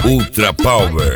Ultra Power.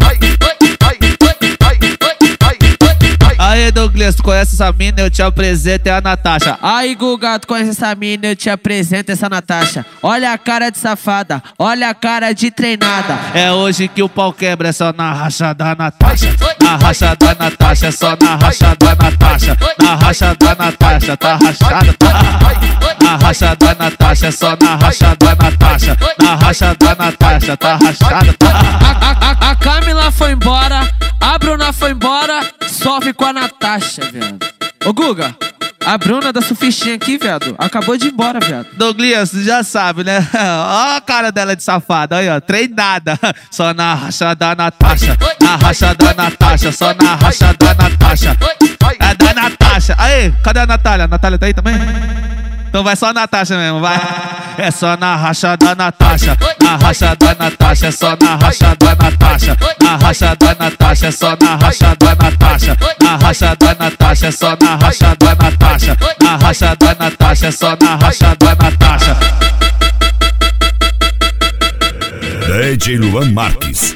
Aí, Douglas, tu conhece essa mina? Eu te apresento, é a Natasha. Aí, Guga, tu conhece essa mina? Eu te apresento essa Natasha. Olha a cara de safada, olha a cara de treinada. É hoje que o pau quebra, é só na racha da Natasha. Na racha da Natasha, é só na racha da Natasha. Na racha da Natasha, tá rachada, tá. Na racha da Natasha, é só na racha da Natasha. Na racha da Natasha, tá rachada, tá. A Camila foi embora, a Bruna foi embora, sofre com a Natasha, viado. Ô, Guga, a Bruna da surfistinha aqui, viado, acabou de ir embora, viado. Douglas, tu já sabe, né? Ó a cara dela de safada, aí, ó, treinada. Só na racha da Natasha. Na racha da Natasha, só na racha da Natasha. É da Natasha. Aí, cadê a Natália? A Natália tá aí também? Então vai só a Natasha mesmo, vai. É só na racha da Natasha. Na racha da Natasha, é só na racha da Natasha. Na racha da Natasha, é só na racha da Natasha. Na racha da Natasha, é só na racha da Natasha. Na racha da Natasha, é só na racha da Natasha. DJ Luan Marques.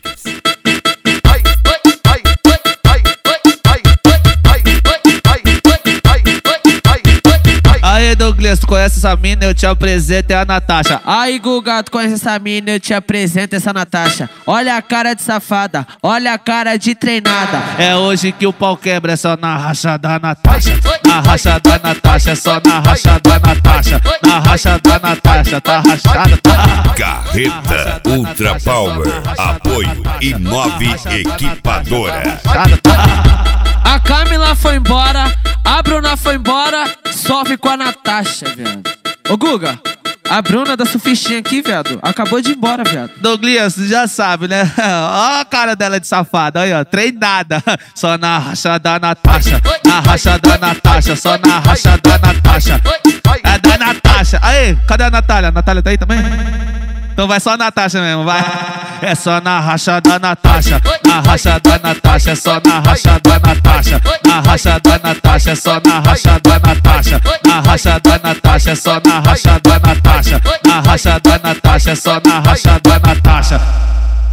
Aí, Douglas, tu conhece essa mina? Eu te apresento, é a Natasha. Aí, Guga, tu conhece essa mina? Eu te apresento essa Natasha. Olha a cara de safada, olha a cara de treinada. É hoje que o pau quebra, é só na racha da Natasha. Na racha da Natasha, é só na racha da Natasha. Na racha da Natasha, tá rachada, tá. Carreta Ultra Power. Apoio Inove Equipadora. A Camila foi embora, a Bruna foi embora, sofre com a Natasha, viado. Ô, Guga, a Bruna da surfistinha aqui, viado, acabou de ir embora, viado. Douglas, tu já sabe, né? Ó a cara dela de safada, aí, ó, treinada. Só na racha da Natasha. Na racha da Natasha, só na racha da Natasha. É da Natasha. Aí, cadê a Natália? A Natália tá aí também? Então vai só a Natasha mesmo, vai. É só na racha da Natasha. Na racha da Natasha, é só na racha da Natasha. Na racha da Natasha, é só na racha da Natasha. Na racha da Natasha, é só na racha da Natasha. Na racha da Natasha, é só na racha da Natasha.